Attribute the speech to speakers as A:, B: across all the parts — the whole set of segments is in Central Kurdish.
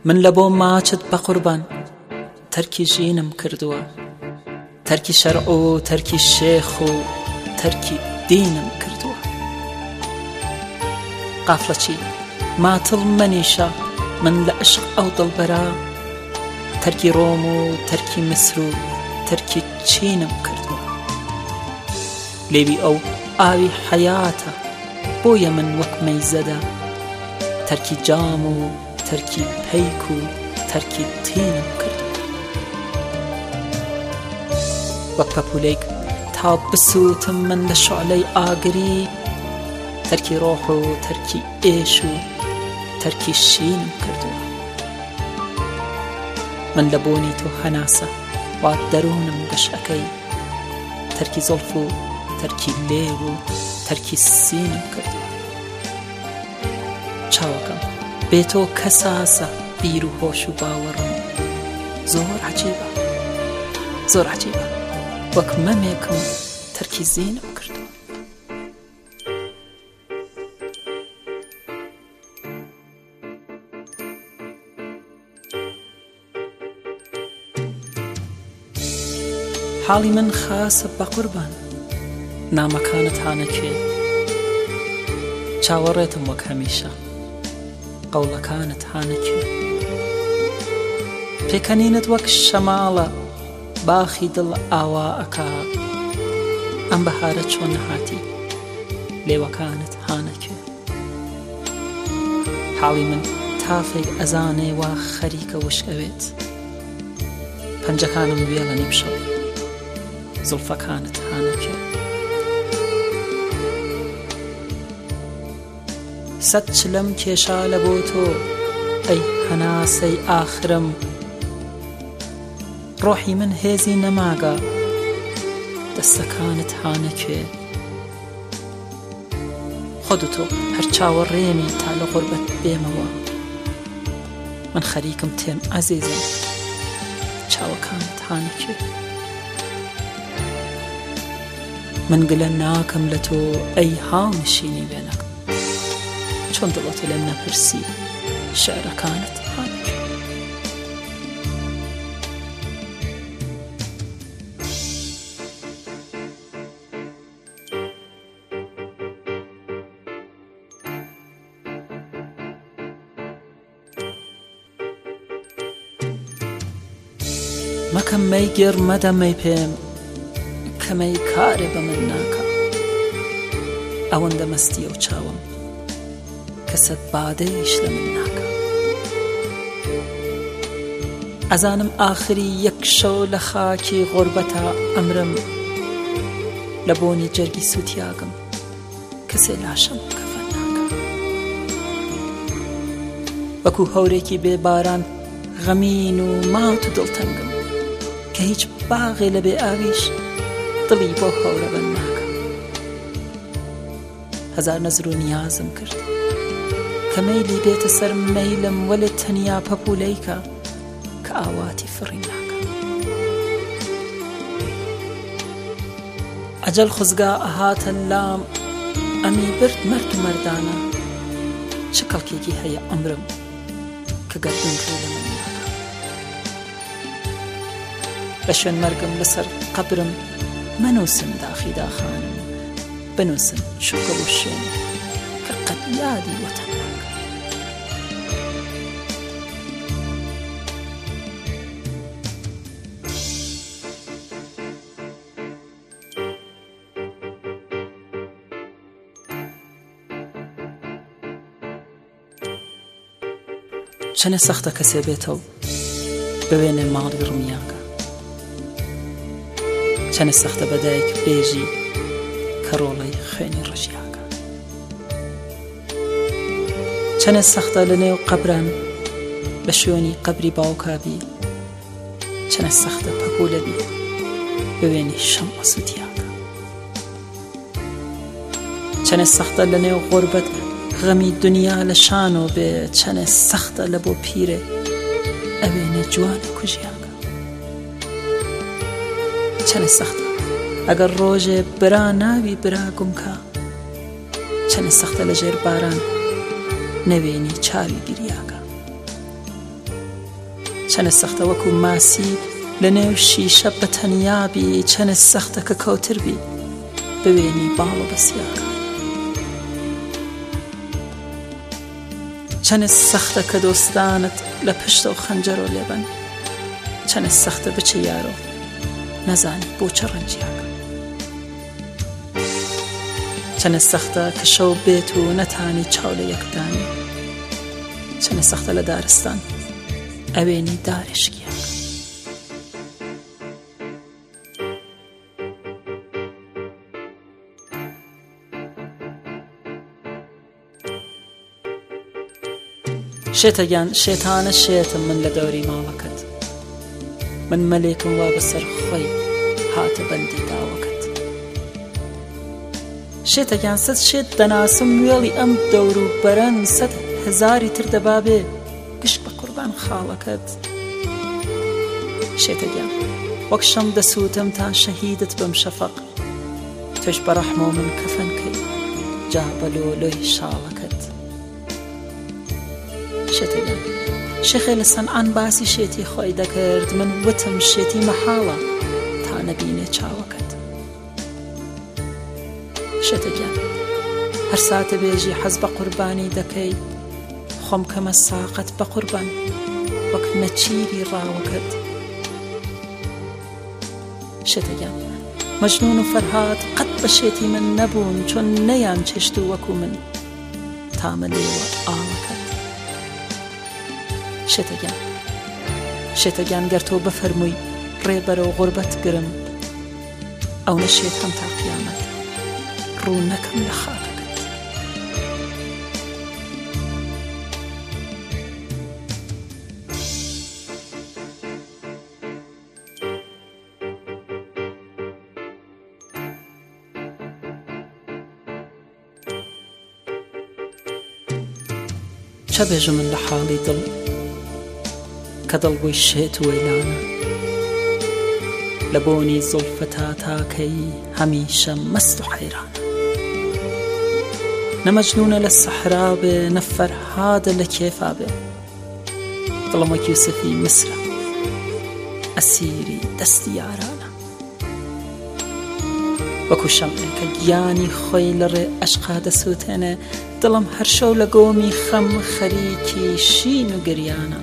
A: من لە بۆ ماچت بە قوربان تەرکی ژینم کردووە، تەرکی شەرع و تەرکی شێخ و تەرکی دینم کردووە. قافڵەچی ماتڵ منیشە من لە عشق ئەو دڵبەرە، تەرکی ڕۆم و تەرکی مسر و تەرکی چینم کردووە. لێوی ئەو ئاوی حەیاتە بۆیە من وەک مەیزەدە، تەرکی جام و تەرکی پەیک و تەرکی تینم کردووە. وەک پەپولەیک تا بسووتم من لە شعلەی ئاگری، تەرکی ڕۆح و تەرکی ئێش و تەرکی شینم کردووە. من لە بۆنی تۆ هەناسە وا دەروونم گەشەکەی، تەرکی زڵف و تەرکی لێو و تەرکی سینم کردووە. چاوەکەم بێ تۆ کەساسە بیر و هۆش و باوەڕم، زۆر عەجیبە زۆر عەجیبە، وەک مەمێکم تەرکی زینم کردووە. حاڵی من خاسە بە قوربان نامەکانت هانەکوێ، چاوەڕێتم وەک هەمیشە قەوڵەکانت هانەکوێ. پێکەنینت وەک شەماڵە باخی دڵ ئاوا ئەکا، ئەم بەهارە چۆن نەهاتی لێوەکانت هانەکوێ. حاڵی من تافێک ئەزانێ وا خەریکە وشکەوێت، پەنجەکانم وێڵە نیمشەو زڵفەکانت هانەکوێ. سەد چلەم کێشا لە بۆ تۆ ئەی هەناسەی ئاخرم، ڕۆحی من هێزی نەماگە دەستەکانت هانەکوێ. خۆد و تۆ هەر چاوەڕێمی تا لە غوربەت بێمەوە، من خەریکم تێم عەزیزم چاوەکانت هانەکوێ. من گلە ناکەم لە تۆ ئەی هاونشینی لێ نەکەم، چۆن دڵەتە لێم نەپرسی شێعرەکانت هانەکوێ. مەکەم مەی گێڕ مەدە مەی پێم، کەمەی کارێ بە من ناکە. ئەوەندە مەستیە و چاوم کە سەد بادەیش لە من ناکە. ئەزانم ئاخری یەک شەو لە خاکی غوربەتە ئەمرم، لە بۆنی جەرگی سووتیاگم کەسێ لاشم کەفەن ناکە. وەکو هەورێکی بێ باران غەمین و مات و دڵتەنگم، کە هیچ باغێ لە بێ ئاویش دڵی بۆ هەورە بەن ناکە. هەزار نەزر و نیازم کرد کە مەیلی بێتە سەر مەیلم، وەلێ تەنیا پەپولەیکە کە ئاواتی فڕی ناکە. ئەجەل خوزگا ئەهاتە لام، ئەمی برد مەرد و مەردانە، چ کەڵکێکی هەیە ئەمرم کە گەردون ڕێ لە من ناکە. بە شوێن مەرگم لەسەر قەبرم منووسن داخی داخانم، بنووسن شوکە و شوێن کە قەت یادی وەتەن ناکە. چەنە سەختە کەسێ بێتەوە ببێنێ ماڵی ڕوومیاکە، چەنە سەختە بەدایک بێژی کە ڕۆڵەی خوێنی ڕژیاکە. چەنە سەختە لە نێو قەبران بە شوێنی قەبری باوکابی، چەنە سەختە پەپولە بی بوێنی شەمع سووتیاکە. چەنە سەختە لە نێو غوربەت غەمی دنیا لە شانۆ بێ، چەنە سەختە لە بۆ پیرێ ئەوێنێ جوانە کوژیاکە. چەنە سەختە ئەگەر ڕۆژێ برا ناوی برا گومکە، چەنە سەختە لە ژێر باران نەوێنی چاوی گریاکە. چەنە سەختە وەکو ماسی لە نێو شیشە بە تەنیابی، چەنە سەختە کە کەوتربی بوێنی باڵ و بەسیار، چەنە سەختە کە دۆستانت لە پشتە و خەنجەرۆ لێبن، چەنە سەختە بچە یارۆ نەزانی بۆ چە ڕەنجیاکە، چەنە سەختە کە شەو بێت و نەتانی چاو لە یەکدانی، چەنە سەختە لە دارستان ئەوێنی دارێشکیاکە. شێتەگیان شێتانە شێتم من لە دەوری ماڵەکەت، من مەلێکم وا بەسەر خۆی هاتە بەندی داوەکەت. شێتەگیان سەد شێت دەناسم وێڵی ئەم دەور و بەرەن، سەد هەزاری تر دەبابێ گشت بە قوربان خاڵەکەت. شێتەگیان وەک شەم دەسووتم تا شەهیدت بم شەفەق، تۆش بە ڕەحمە و من کەفەن کەی جا بەلۆلۆی شاڵەکەت. شێتەگیان شێخێ لە سەنعان باسی شێتی خۆی دەکرد، من وتم شێتی مەحاڵە تا نەبینێ چاوەکەت. شێتەگیان هەر ساتە بێژی حەز بە قوربانی دەکەی، خۆم کەمە ساقت بە قوربان وەک نەچیری ڕاوەکەت. شێتەگیان مەجنون و فەرهاد قەت بە شێتی من نەبوون، چۆن نەیان چێشت و وەکو من تامە لێوە ئاڵەکەت. شێتەگیان گەر تۆ بفەرمووی ڕێبەرە و غوربەت گرم، ئەو نەشێت هەم تا قیامەت ڕوو نەکەم لە خاکەکەت. چە بێژم من لە حاڵی دڵ کە دڵگوی شێت و وەیلانە، لە بۆنی زوڵفە تا تاکەی هەمیشە مەست و حەیرانە. نە مەجنونە لە سەحرا بێ، نە فەرهادە لە کێفا بێ، دڵم وەک یوسفی میسرە ئەسیری دەستی یارانە. وەکو شەمعێ کە گیانی خۆی لە ڕێ عەشقا دەسووتێنێ، دڵم هەر شەو لە گۆمی خەم خەریکی شین و گریانە.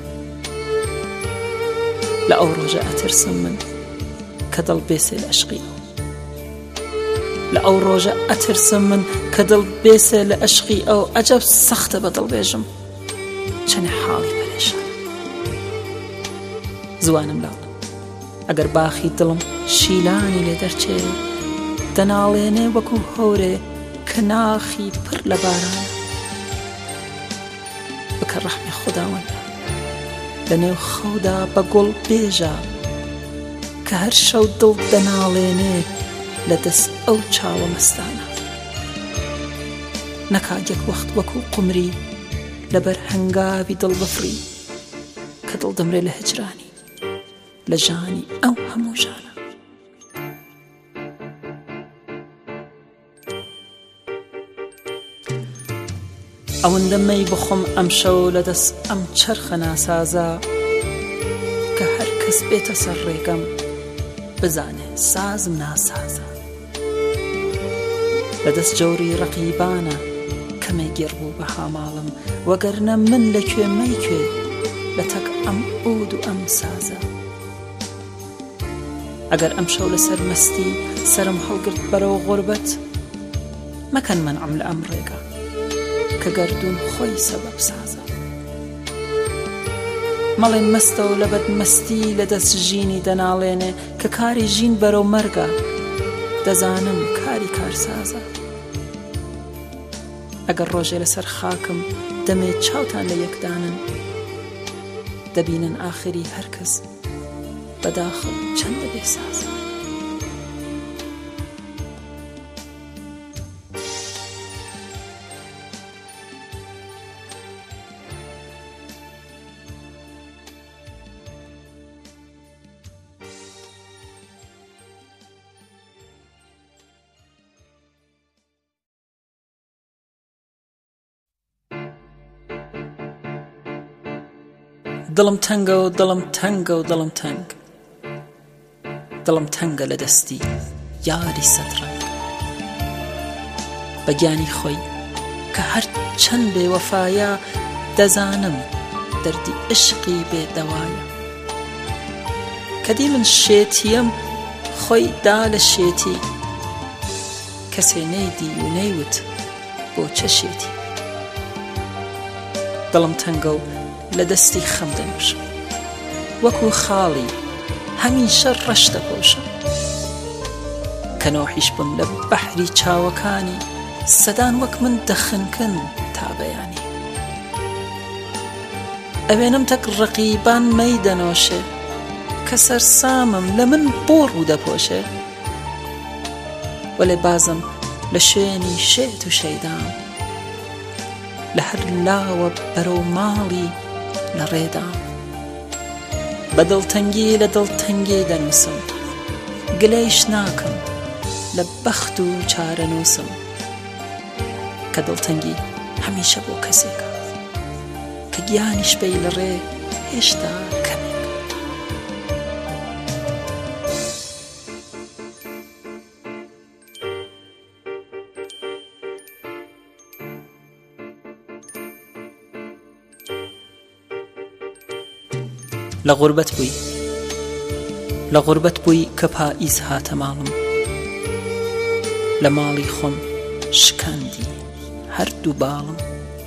A: لە ئەو ڕۆژە ئەترسم من کە دڵ بێسێ لە عەشقی ئەو، لە ئەو ڕۆژە ئەترسم من کە دڵ بێسێ لە عەشقی ئەو. ئەجەب سەختە بە دڵ بێژم چەنێ حاڵی پەرێشانە. زوانم لاڵ ئەگەر باخی دڵم شیلانی لێ دەرچێ، دەناڵێنێ وەکو هەورێ کە ناخی پڕ لە بارانە. بکە ڕەحمی خوداوەندە لە نێو خەودا بە گوڵ بێژە، کە هەر شەو دڵ دەناڵێنێ لە دەست ئەو چاوە مەستانە. نەکاگێک وەخت وەکو قومری لەبەر هەنگاوی دڵ بفری، کە دڵ دەمرێ لە هەجرانی لە ژانی ئەو هەموو ژانە. ئەوەندە مەی بخۆم ئەم شەو لە دەست ئەم چەرخە ناسازە، کە هەر کەس بێتە سەر ڕێگەم بزانێ سازم ناسازە. لە دەست جەوری ڕەقیبانە کەمێ گێڕ بوو بە هاماڵم، وەگەرنە من لەکوێ مەیکوێ لە تەک ئەم ئود و ئەم سازە. ئەگەر ئەم شەو لەسەر مەستی سەرم هەڵگرت بەرەو غوربەت، مەکەن مەنعم لە ئەم ڕێگە کە گەردوون خۆی سەبەب سازە. مەڵێن مەستە و لە بەدمەستی لە دەست ژینی دەناڵێنێ، کە کاری ژین بەرەو مەرگە دەزانم کاری کارسازە. ئەگەر ڕۆژێ لەسەر خاکم دەمێ چاوتان لە یەکدانن، دەبینن ئاخری هەرکەس بەداخڵ چەندە بێسازە. دڵم تەنگە و دڵم تەنگە و دڵم تەنگ، دڵم تەنگە لە دەستی یاری سەدڕەنگ، بە گیانی خۆی کە هەر چەند بێوەفایە، دەزانم دەردی عشقی بێدەوایە. کەدی من شێتیم خۆی دا لە شێتی، کەسێ نەیدی و نەیوت بۆ چە شێتی. دڵم تەنگە و لە دەستی خەم دەنووشم، وەکو خاڵی هەمیشە ڕەش دەپۆشم، کە نۆحیش بم لە بەحری چاوەکانی، سەدان وەک من دەخنکن تا بەیانی. ئەوێنم تەک ڕەقیبان مەی دەنۆشێ، کە سەرسامم لە من بۆ ڕوو دەپۆشێ، وەلێ بازم لە شوێنی شێت و شەیدام، لە هەر لاوە بەرەو ماڵی لە ڕێدام. بە دڵتەنگی لە دڵتەنگی دەنووسم، گلەیش ناکەم لە بەخت و چارەنووسم، کە دڵتەنگی هەمیشە بۆ کەسێکە کە گیانیش بەی لە ڕێ هێشتا کەمێک. لە غوربەت بووی، لە غوربەت بووی کە پائیز هاتە ماڵم، لە ماڵی خۆم شکاندی هەردوو باڵم.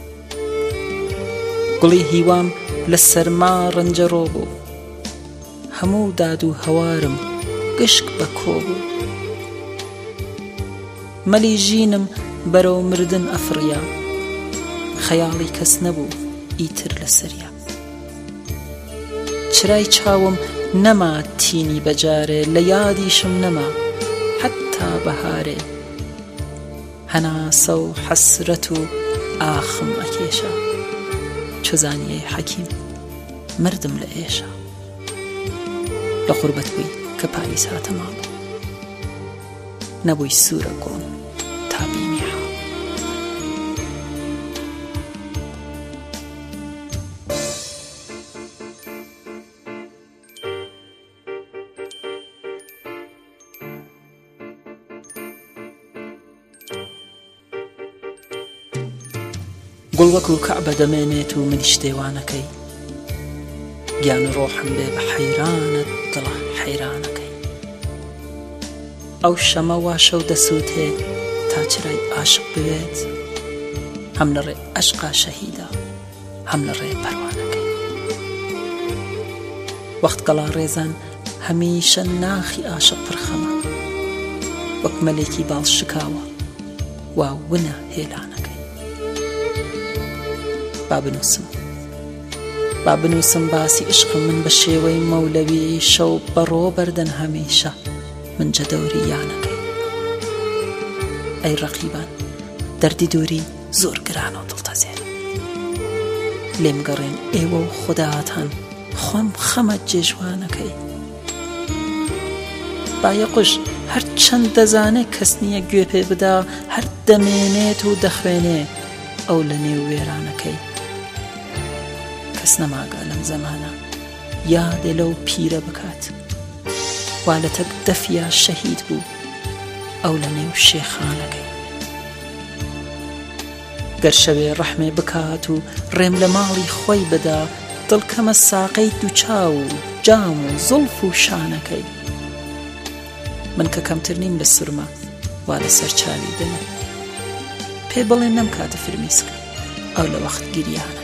A: گوڵی هیوام لە سەرما ڕەنجەڕۆ بوو، هەموو داد و هەوارم گشک بە کۆ بوو. مەلی ژینم بەرەو مردن ئەفڕیا، خەیاڵی کەس نەبوو ئیتر لە سەریا. چرای چاوم نەما تینی بەجارێ، لە یادیشم نەما حەتا بەهارێ. هەناسە و حەسرەت و ئاخم ئەکێشە، چۆ زانیەی حەکیم مردم لە ئێشە. لە غوربەت بووی کە پاییز هاتە ماڵ، نەبووی سوورە گۆن تا بینی حاڵ. گوڵ وەکو کەعبە دەمێنێت و منیش دێوانەکەی، گیان و ڕۆحم بێ بە حەیرانت دڵە حەیرانەکەی. ئەو شەمە واشە و دەسووتێ تا چرای عاشق بوێت، هەم لە ڕێ عەشقا شەهیدە، هەم لە ڕێ پەروانەکەی. وەخت گەڵا ڕێزان هەمیشە ناخی عاشق پڕخەمە، وەک مەلێکی باڵ شکاوە وا ونە هێلانەکەی. با بنووسم باسی عشقم من بە شێوەی مەولەوی، شەو بەڕۆ بەردەن هەمیشە من جەدەوری یانەکەی. ئەی ڕەقیبان دەردی دووری زۆر گرانە و دڵتەزێن، لێم گەڕێن ئێوە و خوداتان، خۆم خەمە جێژوانەکەی. بایەقوش هەر چەند دەزانێ کەس نییە گوێ پێ بدا، هەر دەمێنێت و دەخوێنێ ئەو لە نێو وێرانەکەی. کەس نەماگە لەم زەمانە یادێ لەو پیرە بکات، وا لە تەک دەفیا شەهید بوو ئەو لە نێو شێخانەکەی. گەر شەوێ ڕەحمێ بکات و ڕێم لە ماڵی خۆی بدا، دڵکەمە ساقەی دووچاو و جام و زوڵف و شانەکەی. من کە کەمتر نیم لە سورما، وا لە سەر چاوی دەنێ، پێ بڵێن نەم کاتە فرمیسکە ئەو لە وەخت گریانەکەی.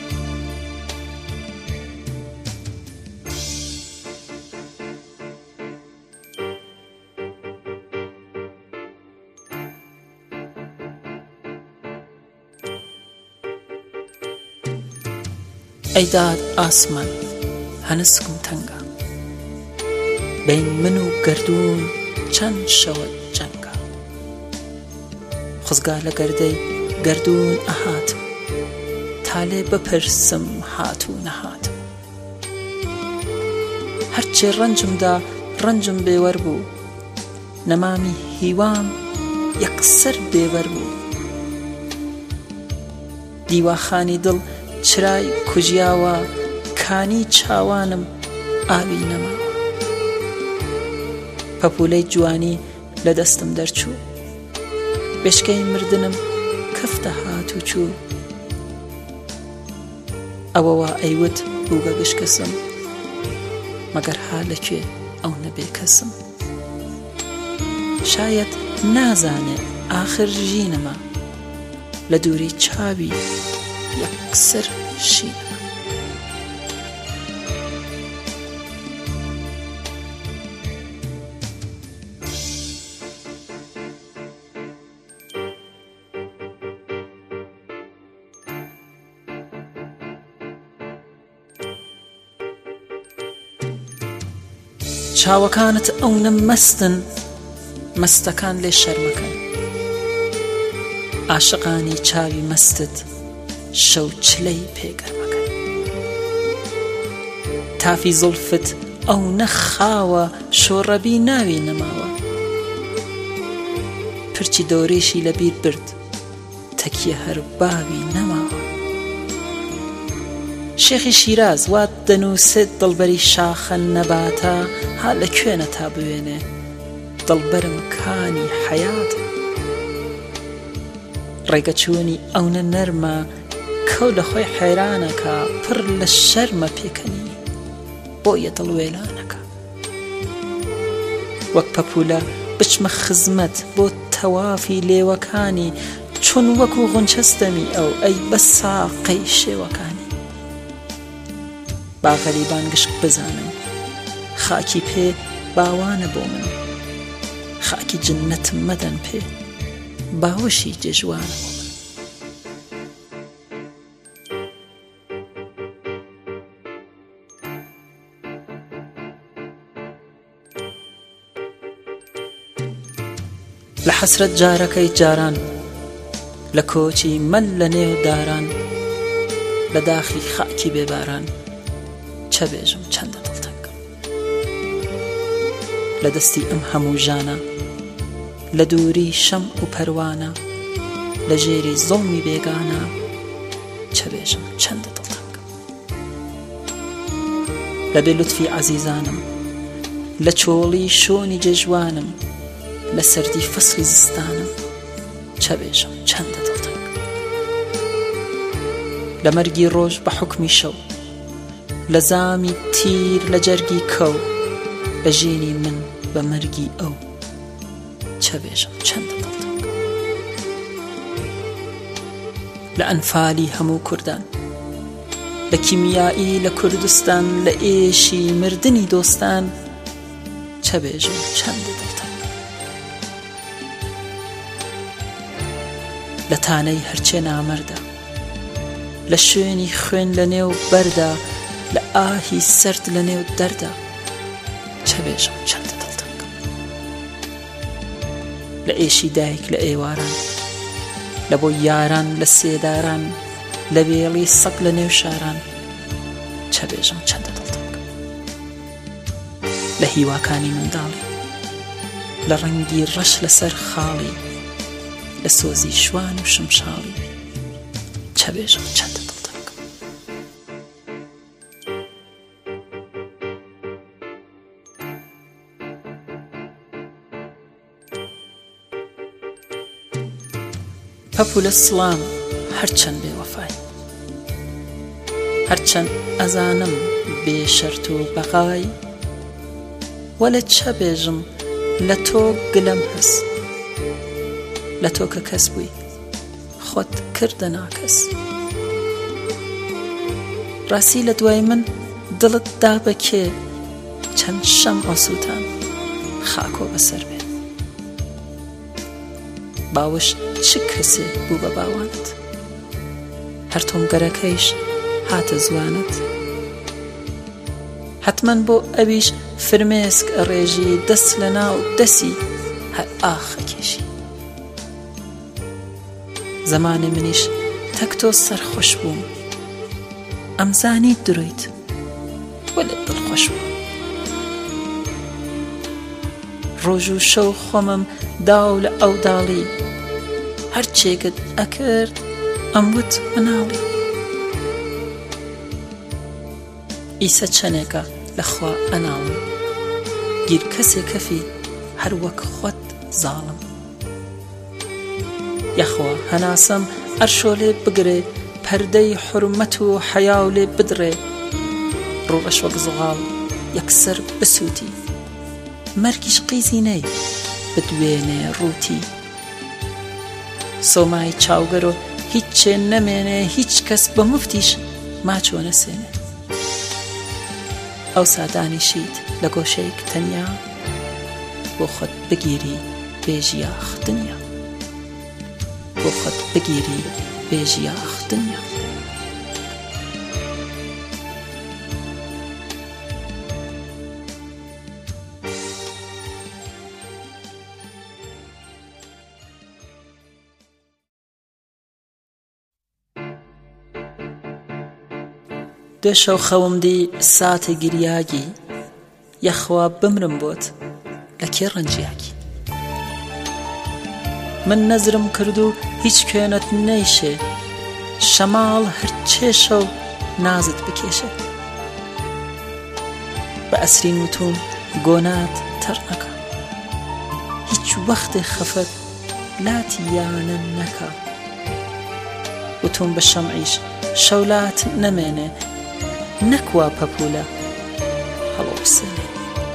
A: ئەیداد ئاسمان هەنسکم تەنگە، بین من و گەردوون چەند شەوە جەنگە. خزگا لە گەردەی گەردوون ئەهاتم، تا لێ بپرسم هات و نەهاتم. هەرچێ ڕەنجمدا ڕەنجم بێوەر بوو، نەمامی هیوام یەکسەر بێوەر بوو. دیواخانی دڵ چرای کوژیاوە، کانی چاوانم ئاوی نەماوە. پەپوولەی جوانی لە دەستم دەرچوو، بێشکەی مردنم کەفتە هات و چوو. ئەوەوە ئەیوت بوو بە گشکەسم، مەگەر ها لەکوێ ئەو نەبێ کەسم. شاید نازانێ ئاخر ژینەمە، لە دووری چاوی یەکسەر شینەمە. چاوەکانت ئەو نەمەستن، مەستەکان لێ شەرمەکەن. عاشقانی چاوی مەستت شەو چلەی پێگەرمەکەن. تافی زولفت ئەو نەخاوە، شۆڕەبی ناوی نەماوە. پرچی دۆڕیشی لەبیر برد، تەکیە هەر باوی نەماوە. شێخی شیراز وات دەنووسێت دڵبەری شاخە نەباتە، ها لەکوێنە تا بوێنێ دڵبەرم کانی حەیاتە. ڕێگەچوونی ئەونە نەرمە، کەو لە خۆی حەیرانەکە، پڕ لە شەرمە پێکەنی بۆیە دڵوێلانەکە. وەک پەپوولە بچمە خزمەت بۆ تەوافی لێوەکانی، چون وەکو غونچەستەمی ئەو ئەی بە ساقەی شێوەکانی. با غەریبان گشت بزانم، خاکی پێ باوانە بۆ من. خاکی جنەتم مەدەن پێ، باوەشی جێژوانە بۆ من. لە حەسرەت جارەکەی جاران، لە کۆچی مەل لە نێو داران، لە داخی خاکی بێباران، چە بێژم چەندە دڵتەنگم. لە دەستی ئەم هەموو ژانە، لە دووری شەم و پەروانە، لە ژێری زۆڵمی بێگانە، چە بێژم چەندە دڵتەنگم. لە بێ لوتفی عەزیزانم، لە چۆڵی شۆنی جێژوانم، لە سەردی فەسخی زستانم، چە بێژم چەندە دڵتەنگم. لە مەرگی ڕۆژ بە حوکمی شەو، لە زامی تیر لە جەرگی کەو، بە ژینی من بە مەرگی ئەو، چە بێژم چەندە دڵتەنگم. لە ئەنفالی هەموو کوردان، لە کیمیایی لە کوردستان، لە ئێشی مردنی دۆستان، چە بێژم چەندە دڵتەنگم. لە تانەی هەرچێ نامەردە، لە شوێنی خوێن لە نێو بەردا، لە ئاهی سرد لە نێو دەردا، چە بێژم چەندە دڵتەنگم. لە ئێشی دایک لە ئێواران، لە بۆ یاران لە سێداران، لە بێڵی سەگ لە نێو شاران، چە بێژم چەندە دڵتەنگم. لە هیواکانی منداڵی، لە ڕەنگی ڕەش لەسەر خاڵی، لە سۆزی شوان و شمشاڵی، چە بێژم چەندە دڵتەنگم. پەپوولە سڵام هەرچەند بێوەفای، هەرچەند ئەزانم بێ شەرت و بەغای، وەلە چە بێژم لە تۆ گلەم هەس. لە تۆ کە کەس بووی خۆت کردە ناکەس. ڕاستی لە دوای من دڵت دا بە کێ، چەند شەم ئاسووتان خاکۆ بەسەر بێ. باوش چ کەسێ بوو بە باوانت، هەر تۆمگەرەکەیش هاتە زوانت. حتمەن بۆ ئەویش فرمێسک ئەڕێژی، دەست لە ناو دەسی هەر ئاخە کێشی. زەمانێ منیش تەک تۆ سەرخۆش بووم، ئەمزانی درویت وەلێ دڵخۆش بووم. ڕۆژ و شەو خۆمم داو لە ئەو داڵی، هەرچێکت ئەکرد ئەموت مناڵی. ئیسە چەنێکە لەخوا ئەناڵم گیر کەسێ کەفی هەر وەک خۆت زاڵم یەخوا هەناسەم ئەرشۆ لێ بگرێ پەردەی حورمەت و حەیا لێ بدڕێ ڕوڕەش وەک زغاڵ یەکسەر بسووتی مەرگیش قیزی نەی بدوێنێ ڕووتی سۆمای چاوگەرۆ هیچ چێ نەمێنێ هیچ کەس بە مفتیش ماچۆ نەسێنێ ئەوسا دانیشیت لە گۆشەیەک تەنیا بۆ خۆت بگیری بێژیاخ دنیا بۆ خۆت بگیری بێژیاخ دنیا دوێ شەو خەوم دی ساتە گریاگی یەخوا بمرم بۆت لە کێ ڕەنجیاگی من نەزرم کرد و هیچ کوێنت نەیشێ شەماڵ هەر چێشە و نازت بکێشێ بە ئەسرین وتوم گۆنات تەڕ نەکە هیچ وەختێ خەفەت لاتی یانە نەکە وتوم بە شەمعیش شەولات نەمێنێ نەکوا پەپولە هەڵۆ بسێنێ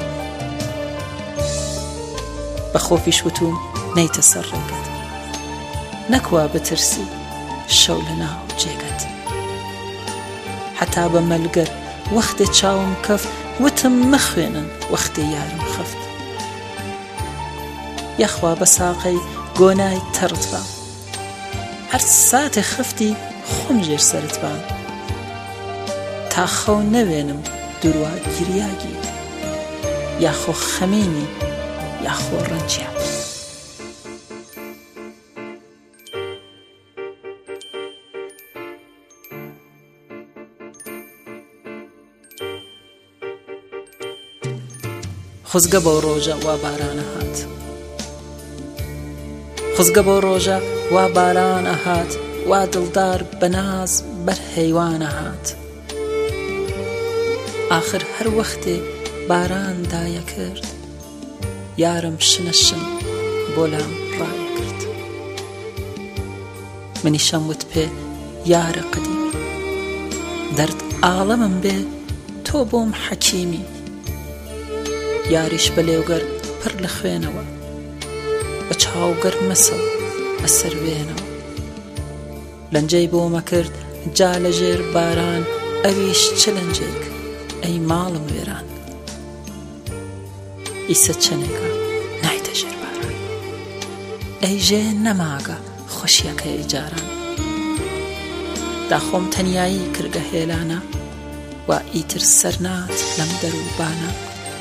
A: بە خۆفیش وتوم نەیتە سەر ڕێگەت نەکوا بترسی شەو لە ناو جێگەت حتا بە مەلگەر وەختێ چاوم کەف وتم مەخوێنن وەختێ یارم خەفت یەخوا بە ساقەی گۆنای تەڕت بە هەر ساتێ خەفتی خۆم ژێر سەرت بە تا خەو نەوێنم دووروا گریاگی یاخۆ خەمینی یاخۆ ڕەنجیاگی خزگە بەو ڕۆژە وا بارانە هات خزگە بەو ڕۆژە وا بارانە هات وا دڵدار بەناز بەر هەیوانە هات آخر هەر وەختێ باران دایە کرد یارم شنە شن بۆ لام ڕایە کرد منیشەم وت پێ یارە قەدیمی دەرد ئاڵەمم بێ تۆ بۆم حەکیمی یاریش بە لێوگەر پڕ لە خوێنەوە بە چاوگەر مەسە ئەسەر وێنەوە لەنجەی بۆمە کرد جا لە ژێر باران ئەویش چ لەنجێک ئەی ماڵم وێران ئیسە چەنێکە نایتە ژێر باران ئەی ژێ نەماگە خۆشیەکەی جاران داخۆم تەنیایی کردگە هێلانە و ئیتر سەرنات لەم دەروبانە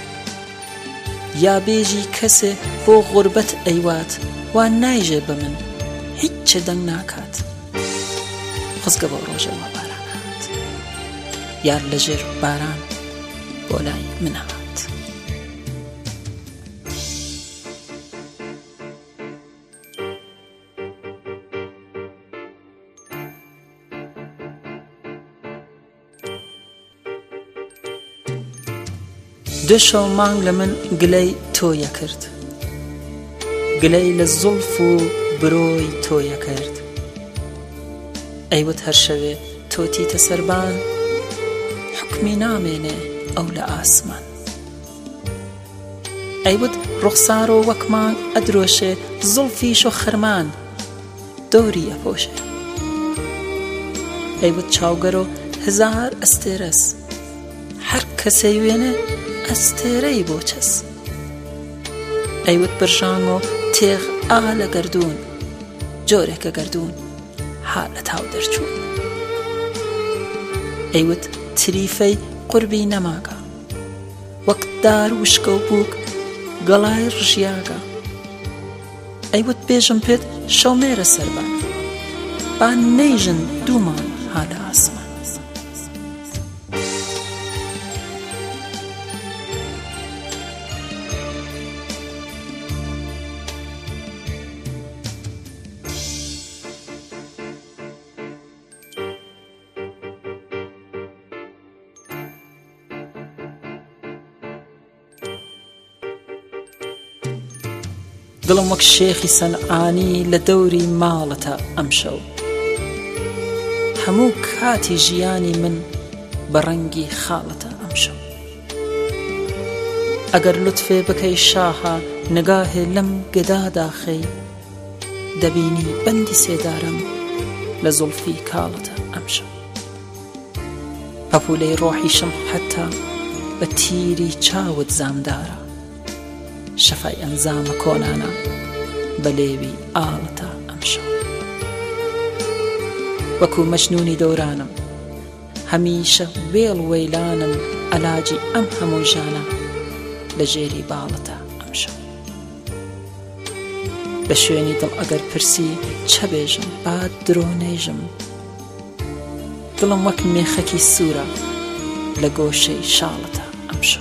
A: یا بێژی کەسێ بۆ غوربەت ئەیوات وان نایژێ بە من هیچ چێ دەنگ ناکات خزگە بۆ ڕۆژە وا باران هات یار لە ژێر باران بۆ لای من هات دوێ شەو مانگ لە من گلەی تۆیە کرد گلەی لە زوڵف و برۆی تۆیە کرد ئەیوت هەر شەوێ تۆتیتە سەربان حکمی نامێنێ ئەو لە ئاسمان ئەیوت ڕوخسار و وەک مانگ ئەدرۆشێ زوڵفیش و خرمان دۆری ئەپۆشێ ئەیوت چاوگەرۆ هزار ئەستێرەس هەر کەسەی وێنێ ئەستێرەی بۆ چەس ئەیوت برژانگ و تێغ ئا لە گەردوون جۆرێکە گەردوون ها لە تاو دەرچوون ئەیوت تریفەی قوربی نەماگە وەک دار وشکە و بووک گەڵای ڕژیاگە ئەیوت بێژم پێت شەومێرە سەربان با نەیژن دوومان ها لە ئاسمان دڵم وەک شێخی سەنعانی لە دەوری ماڵەتە ئەمشەو هەموو کاتی ژیانی من بە ڕەنگی خاڵەتە ئەمشەو ئەگەر لوتفێ بکەی شاها نگاهێ لەم گەدادا خەی دەبینی بەندی سێدارم لە زولفی کاڵەتە ئەمشەو پەپولەی ڕۆحیشم حەتا بە تیری چاوت زامدارە شەفای ئەنزامە کۆنانە بە لێوی ئاڵەتە ئەمشەو وەکو مەجنوونی دەورانم هەمیشە وێڵ وەیلانم ئەلاجی ئەم هەموو ژانە لە ژێری باڵەتە ئەمشەو بە شوێنی دڵ ئەگەر پرسی چە بێژم با درۆنێژم دڵم وەک مێخەکی سوورە لە گۆشەی شاڵەتە ئەمشەو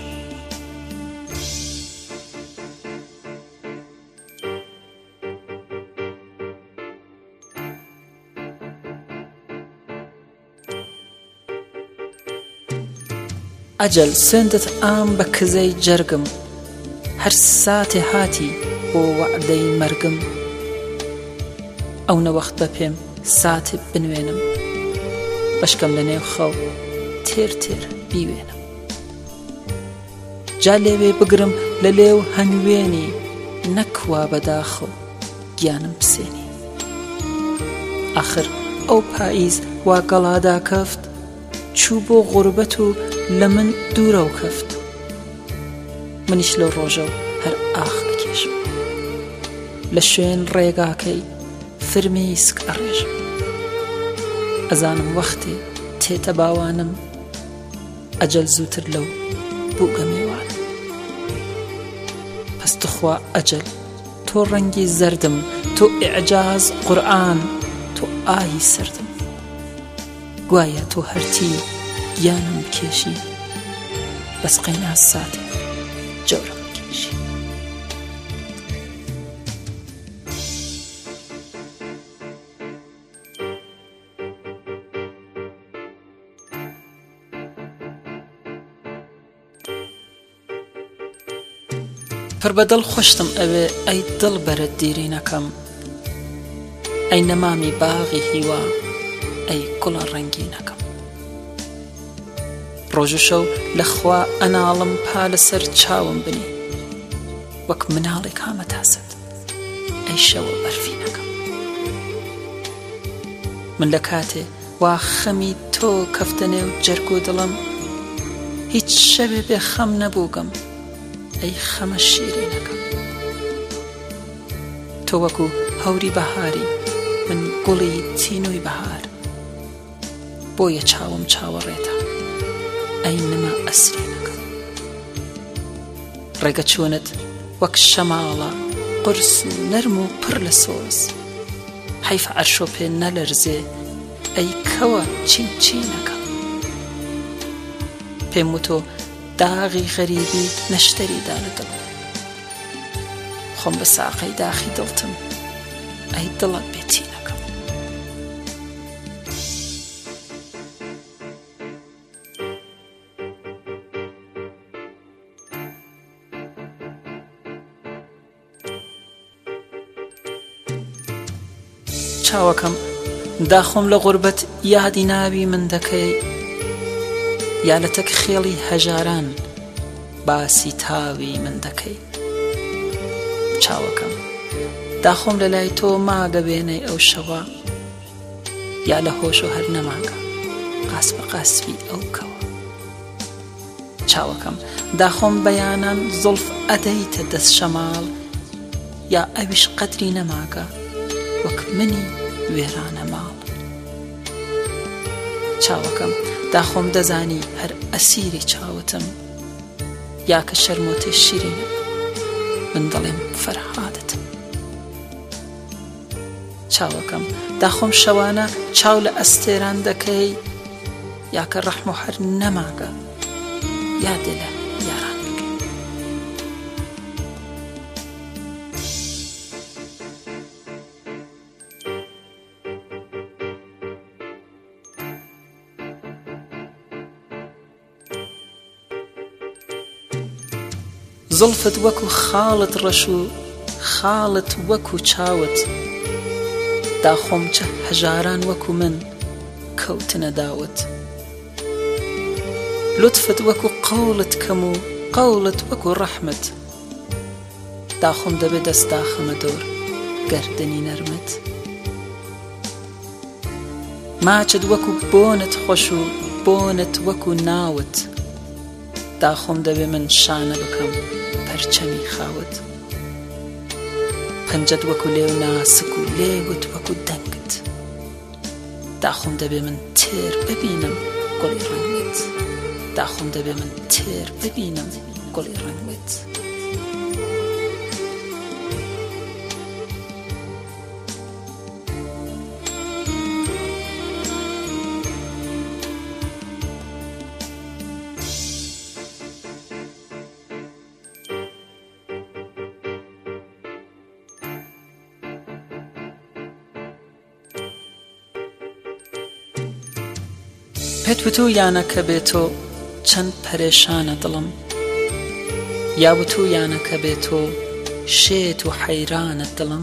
A: ئەجەل سندت ئام بە کزەی جەرگم هەر ساتێ هاتی بۆ وەعدەی مەرگم ئەو نەوەخت بە پێم ساتێ بنوێنم بەشکەم لە نێو خەو تێر تێر بیوێنم جا لێوێ بگرم لە لێو هەنوێنی نەکوا بەداخە و گیانم بسێنی ئاخر ئەو پاییز وا گەڵادا کەفت چوو بۆ غوربەت و لە من دوورە و کەفت منیش لەو ڕۆژە و هەر ئاخ بکێشم لە شوێن ڕێگاکەی فرمێسک ئەڕێژم ئەزانم وەختێ تێتە باوانم ئەجەل زووتر لەو بووگە میوانم پس تخوا ئەجەل تۆ ڕەنگی زەردم تۆ ئیعجاز قورئان تۆ ئاهی سەردم گوایە تۆ هەرتی گیانم بکێشی بەس قەیناز ساتێ جەورم بکێشی پڕ بەدڵ خۆشتم ئەوێ ئەی دڵ بەرە دیرینەکەم ئەی نەمامی باغی هیوا ئەی گوڵە ڕەنگینەکەم ڕۆژ و شەو لەخوا ئەناڵم پا لەسەر چاوم بنی وەک مناڵێک هامە تاسەت ئەی شەوە بەرفینەکەم من لە کاتێ وا خەمی تۆ کەفتە نێو جەرگ و دڵم هیچ شەوێ بێ خەم نەبووگەم ئەی خەمە شیرینەکەم تۆ وەکو هەوری بەهاری من گوڵی تینووی بەهار بۆیە چاوم چاوەڕێتە ئەی نما ئەسرینەکەم ڕێگە چوونت وەک شەماڵە قورس و نەرم و پڕ لە سۆز حەیفە عەرشۆ پێ نەلەرزێ ئەی کەوە چین چینەکەم پێم وتۆ داغی غەریبی نەشتەریدا لە دڵ خۆم بە ساقەی داخی دڵتم ئەی دڵە بێتینەکەم چاوەکەم داخۆم لە غوربەت یادی ناوی من دەکەی یا لە تەک خێڵی هەژاران باسی تاوی من دەکەی چاوەکەم داخۆم لە لای تۆ ماگە بێنەی ئەو شەوە یا لە هۆش و هەر نەماگە قاس بە قاسبی ئەو کەوە چاوەکەم داخۆم بەیانان زولف ئەدەیتە دەست شەماڵ یا ئەویش قەدری نەماگە وەک منی وێرانە ماڵ چاوەکەم داخۆم دەزانی هەر ئەسیری چاوتم یا کە شەرمۆتێ شیرینە من دەڵێم فەرهادتم چاوەکەم داخۆم شەوانە چاو لە ئەستێران دەکەی یا کە ڕەحم و هەر نەماگە یادێ لە یاران بکەی زڵفت وەکو خاڵت ڕەش و خاڵت وەکو چاوت داخۆم چە هەژاران وەکو من کەوتنە داوت لطفت وەکو قەوڵت کەم و قەوڵت وەکو ڕەحمت داخۆم دەبێ دەست داخەمە دۆر گەردنی نەرمت ماچت وەکو بۆنت خۆش و بۆنت وەکو ناوت داخۆم دەبێ من شانە بکەم پەرچەمی خاوت پەنجەت وەکو لێو ناسک و لێوت وەکو دەنگت داخۆم دەبێ من تێر ببینم گوڵی ڕەنگت داخۆم دەبێ من تێر ببینم گوڵی ڕەنگت پێت وتو یانە کە بێتۆ چەند پەرێشانە دڵم یا وتو یانە کە بێتۆ شێت و حەیرانە دڵم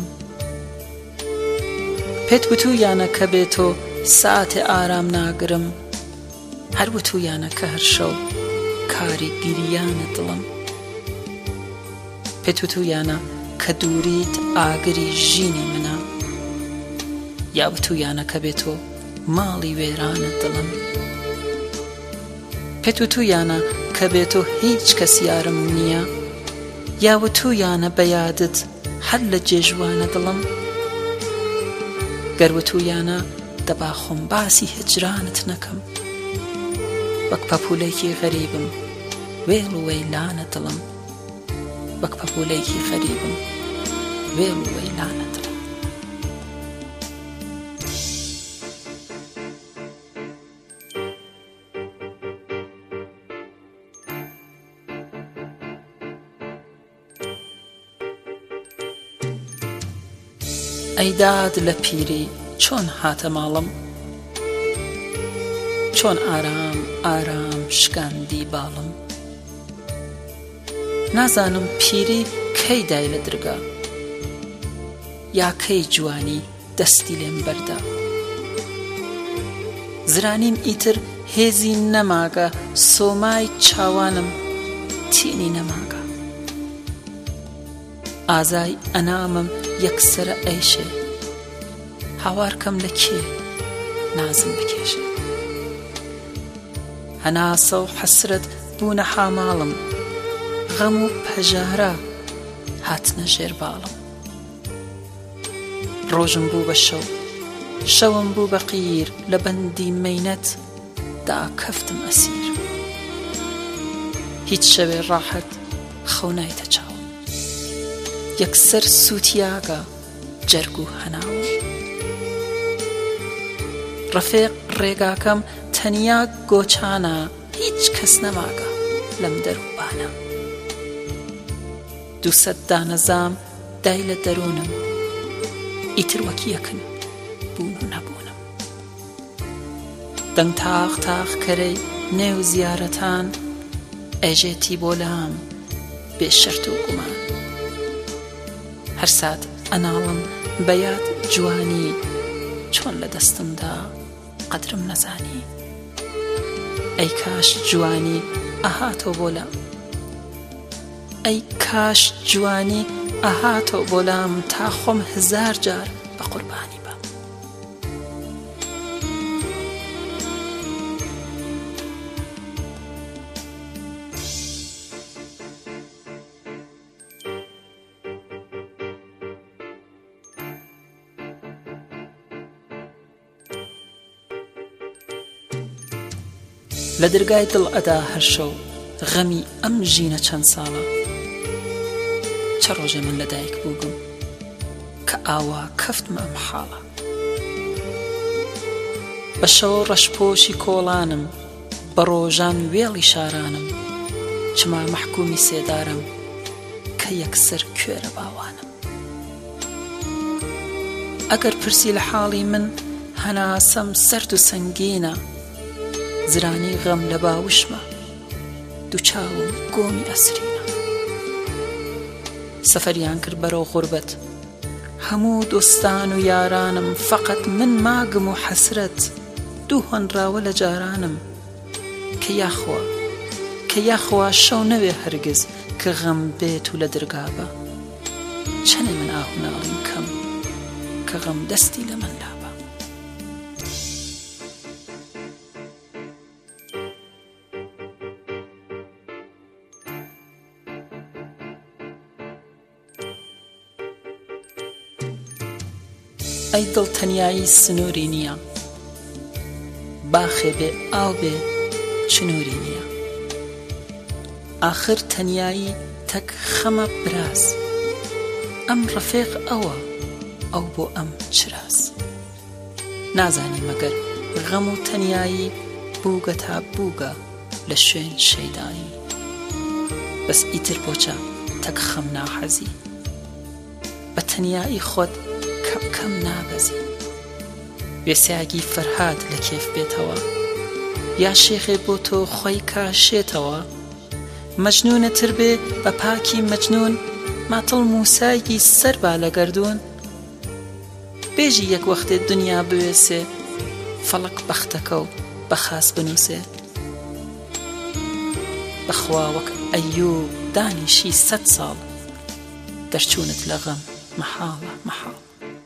A: پێت وتو یانە کە بێتۆ ساتێ ئارام ناگرم هەر وتو یانە کە هەر شەو کاری گریانە دڵم پێت وتو یانە کە دووریت ئاگری ژینی منە یا وتو یانە کە بێتۆ ماڵی وێرانە دڵم پێت وتو یانە کە بێتۆ هیچ کەس یارم نییە یا وتو یانە بەیادت هەر لە جێژوانە دڵم گەر وتو یانە دەبا خۆم باسی هجرانت نەکەم وەک پەپوولەیەکی غەریبم وێڵ و وەیلانە دڵم وەک پەپوولەیەکی غەریبم وێڵ و وەیلانە دڵم ئەیداد لە پیری چۆن هاتە ماڵم چۆن ئارام ئارام شکاندی باڵم نازانم پیری کەی دای لە درگا یا کەی جوانی دەستی لێم بەردا زرانیم ئیتر هێزی نەماگە سۆمای چاوانم تینی نەماگە ئازای ئەنامم یەکسرە ئەیشێ هاوارکەم لە کێ نازم بکێشێ هەناسە و حەسرەت بوونە حاماڵم غەم و پەژارە هاتنە ژێر باڵم ڕۆژم بوو بە شەو شەوم بوو بە قیر لە بەندی مەینەت داکەفتم ئەسیر هیچ شەوێ ڕاحەت خەو نایتە چاوم یەکسەر سووتیاگە جەرگ و هەناوم ڕەفیق ڕێگاکەم تەنیا گۆچانە هیچ کەس نەماگە لەم دەروبانە دووسەد دانەزام دای لە دەروونم ئیتر وەک یەکن بوون و نەبوونم دەنگ تاق تاق کەرەی نێو زیارەتان ئەژێتی بۆ لام بێ شەرت و گومان هەر سات ئەناڵم بەیاد جوانی چۆن لە دەستمدا قەدرم نەزانی ئەی کاش جوانی ئەهاتۆ بۆ لام ئەی کاش جوانی ئەهاتۆ بۆ لام تا خۆم هزار جار بە قوربانی بە لە دەرگای دڵ ئەدا هەر شەو غەمی ئەم ژینە چەند ساڵە چە ڕۆژێ من لەدایک بووبم کە ئاوا کەفتمە ئەم حاڵە بە شەو ڕەشپۆشی کۆڵانم بە ڕۆژان وێڵی شارانم چما مەحکومی سێدارم کە یەکسەر کوێرە باوانم ئەگەر پرسی لە حاڵی من هەناسەم سەرد و سەنگینە زرانی غەم لە باوشمە دووچاوم گۆمی ئەسرینە سەفەریان کرد بەرەو غوربەت. هەموو دۆستان و یارانم فەقەت من ماگم و حەسرەت، دوو هەنراوە لە جارانم کە یاخوا شەو نەوێ هەرگز کە غەم بێت و لە دەرگابە. چەنێ من ئاهوناڵیم کەم کە غەم دەستی لە من لابە. ئەی دڵ تەنیایی سنووری نییە، باخێ بێ ئاو بێ چنووری نییە. ئاخر تەنیایی تەک خەمە براز، ئەم ڕەفیق ئەوە ئەو بۆ ئەم چراز. نازانی مەگەر غەم و تەنیایی بووگە تا بووگە لە شوێن شەیدایی. بەس ئیتر بۆچە تەک خەم ناحەزی، بە تەنیایی خۆت کەم نابەزی. وێساگی فەرهاد لە کێف بێتەوە، یا شێخێ بۆ تۆ خۆی کاشێتەوە. مەجنونەتر بێ بە پاکی مەجنون، ماتڵ موسایگی سەر با لە گەردون. بێژی یەک وەختێ دنیا بوێسێ، فەڵک بەختەکە و بەخاس بنووسێ. بەخوا وەک ئەیوب دانیشی 100 ساڵ، دەرچوونت لە غەم مەحاڵە مەحاڵ.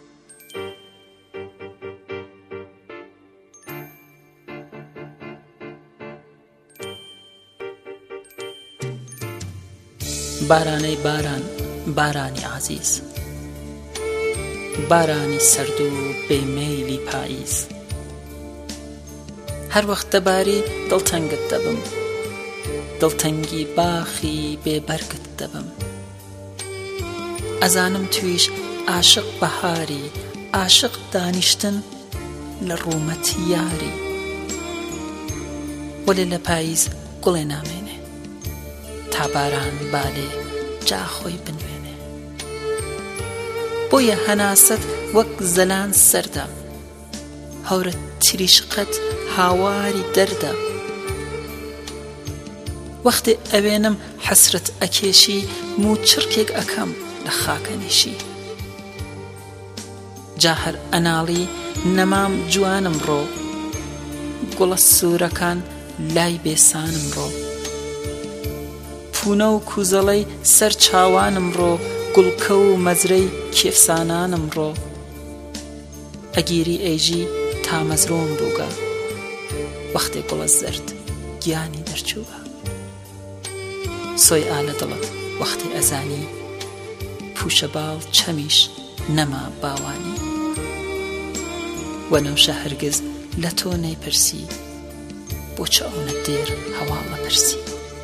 A: بارانەی باران، بارانی عزیز، بارانی سرد و بێمەیلی پاییز. هەر وەخت دەباری دڵتەنگت دەبم، دڵتەنگی باخی بێبەرگت دەبم. ئەزانم تویش عاشق بەهاری، عاشق دانیشتن لە ڕوومەت یاری. وەلێ لە پاییز گوڵێ نامێنێ، تا باران بالێ جا خۆی بنوێنێ. بۆیە هەناسەت وەک زەلان سەردە، هەورە تریشقەت هاواری دەردە. وەختێ ئەوێنم حەسرەت ئەکێشی، موچڕکێک ئەکەم لە خاکەنیشی. جا هەر ئەناڵی نەمام جوانم ڕۆ، گوڵە سوورەکان لای بێسانم ڕۆ. پوونە و کوزەڵەی سەر چاوانم ڕۆ، گوڵکە و مەزرەی کێفسانانم ڕۆ. ئەگیری ئەیژی تا مەزرۆم بووگە، وەختێ گوڵە زەرد گیانی دەرچووە. سۆی ئا لە دڵت وەختێ ئەزانی، پوشە باڵ چەمیش نەما باوانی. وەنەوشە هەرگز لە تۆ نەیپرسی، بۆچە ئەوە دێر هەواڵە پرسی.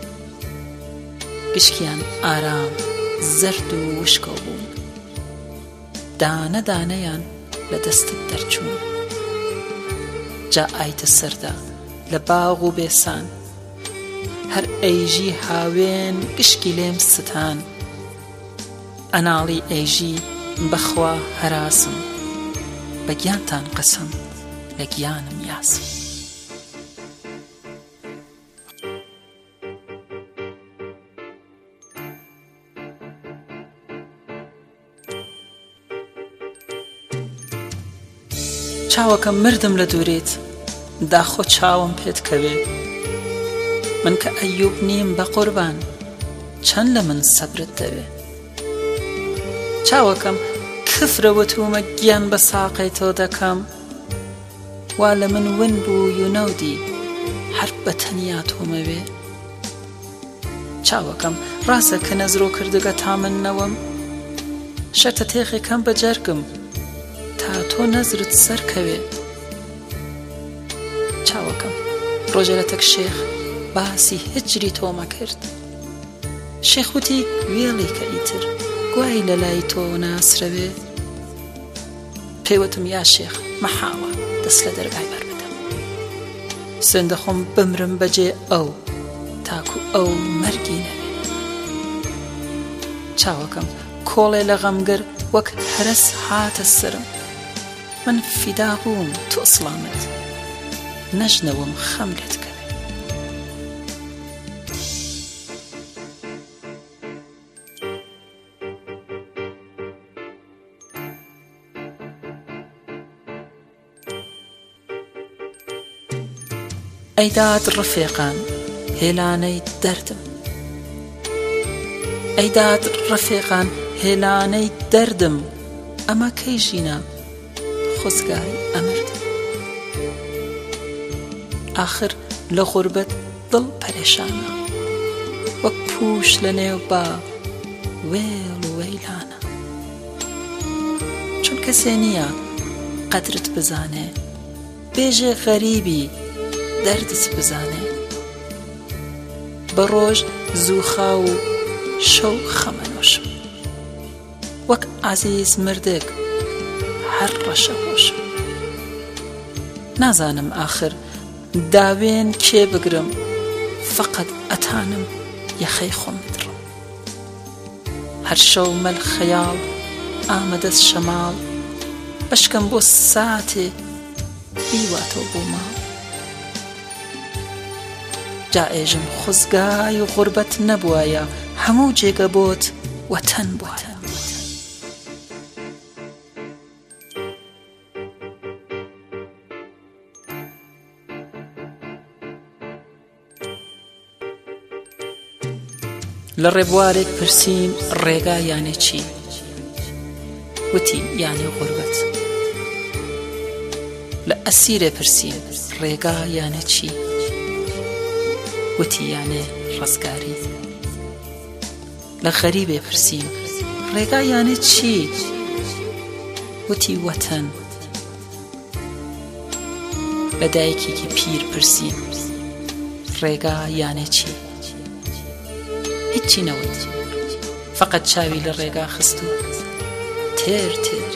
A: گشکیان ئارام زەرد و وشکە بوون، دانە دانەیان لە دەستت دەرچوون. جا ئایتە سەردا لە باغ و بێسان، هەر ئەیژی هاوێن گشکی لێم ستان. ئەناڵی ئەیژی بەخوا هەراسم، بە گیانتان قەسەم لە گیانم یاسم. چاوەکەم مردم لە دوورێت، داخۆ چاوم پێت کەوێ. من کە ئەیوب نیم بە قوربان، چەند لە من سەبرت دەوێ. چاوەکەم کفرەوە تومە گیان بە ساقەی تۆ دەکەم. وا لە من ون بووی و نەودی، هەر بە تەنیا تۆمەوێ. چاوەکەم ڕاستە کە نەزرۆ کردگە تا من نەوەم، شەرتە تێخێکەم بە جەرگم تا تۆ نەزرت سەرکەوێ. چاوەکەم ڕۆژە لە تەک شێخ باسی هجری تۆمە کرد. شێخ وتی وێڵی کە ئیتر گوای لە لای تۆ ناسرەوێ. پێیوتم یا شێخ مەحاوە دەست لە دەرگای بەر بدەم، سوێندە خۆم بمرم بەجێ ئەو تاکو ئەو مەرگی نەوێ. چاوەکەم کۆڵێ لە غەمگر وەک هەرس هاتە سرم. من فیدا بووم تۆ ئسلامت، نەژنەوم خەم لێت کەوێ. ئەیداد ڕفێقان هێلانەی دەردم، ئەیداد ڕفێقان هێلانەی دەردم، ئەمە کەی ژینە خۆزگای ئەمردم. ئاخر لە غوربەت دڵ پەرێشانە، وەک پوش لە نێو با وێڵ و وەیلانە. چون کەسێ نییە قەدرت بزانێ، بێژێ غەریبی دەردت بزانێ. بە ڕۆژ زووخا و شەو خەمەنۆشم، وەک عەزیز مردک هەر ڕەشە هۆشم. نازانم ئاخر داوێن کێ بگرم، فەقەت ئەتانم یەخەی خۆم بدڕم. هەر شەو مەل خەیاڵ ئامەدەست شەماڵ، بەشکەم بۆ ساتێ بیواتەوە بۆ ماڵ. جا ئێژم خۆزگای و غوربەت نەبوایە، هەموو جێگە بۆت وەتەن بوایە. لە ڕێبوارێک پرسیم ڕێگا یانێ چی؟ وتی یانێ غوربەت. لە ئەسیرێ پرسیم ڕێگا یانێ چی؟ وتی یانێ ڕزگاری. لە غەریبێ پرسیم ڕێگا یانێ چی؟ وتی وەتەن. لە دایکێکی پیر پرسیم ڕێگا یانێ چی؟ هیچی نەوت، فەقەت چاوی لە ڕێگا خست و تێر تێر